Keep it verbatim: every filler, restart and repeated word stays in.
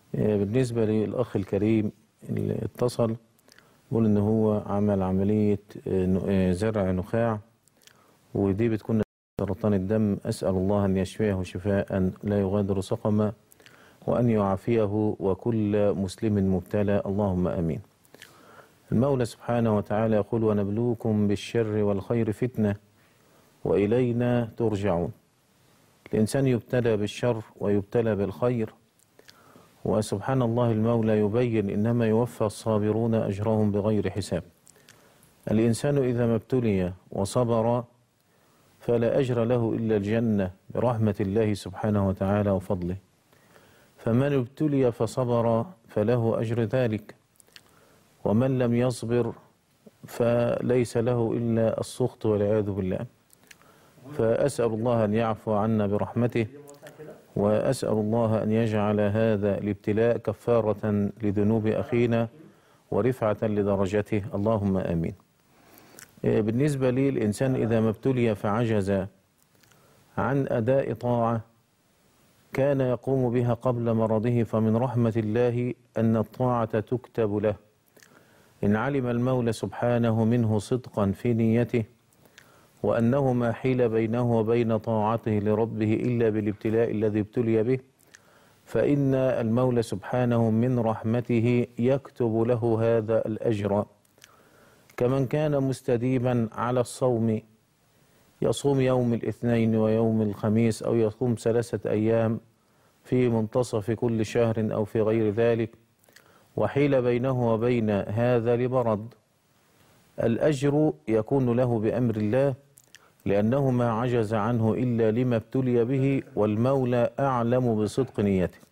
بالنسبة للأخ الكريم اللي اتصل بيقول إن هو عمل عملية زرع نخاع، ودي بتكون سرطان الدم. أسأل الله أن يشفيه شفاء لا يغادر سقما، وأن يعافيه وكل مسلم مبتلى، اللهم آمين. المولى سبحانه وتعالى يقول: ونبلوكم بالشر والخير فتنة وإلينا ترجعون. الإنسان يبتلى بالشر ويبتلى بالخير، وسبحان الله المولى يبين: إنما يوفى الصابرون أجرهم بغير حساب. الإنسان إذا ما ابتلي وصبر فلا أجر له إلا الجنة برحمة الله سبحانه وتعالى وفضله، فمن ابتلي فصبر فله أجر ذلك، ومن لم يصبر فليس له إلا السخط والعياذ بالله. فأسأل الله أن يعفو عنا برحمته، وأسأل الله أن يجعل هذا الابتلاء كفارة لذنوب أخينا ورفعة لدرجته، اللهم آمين. بالنسبة لي الإنسان إذا ما ابتلي فعجز عن أداء طاعة كان يقوم بها قبل مرضه، فمن رحمة الله أن الطاعة تكتب له. إن علم المولى سبحانه منه صدقا في نيته، وأنه ما حيل بينه وبين طاعته لربه إلا بالابتلاء الذي ابتلي به، فإن المولى سبحانه من رحمته يكتب له هذا الأجر. كمن كان مستديما على الصوم، يصوم يوم الاثنين ويوم الخميس، أو يصوم ثلاثة أيام في منتصف كل شهر أو في غير ذلك، وحيل بينه وبين هذا لمرض، الأجر يكون له بأمر الله، لأنه ما عجز عنه إلا لما ابتلي به، والمولى أعلم بصدق نيته.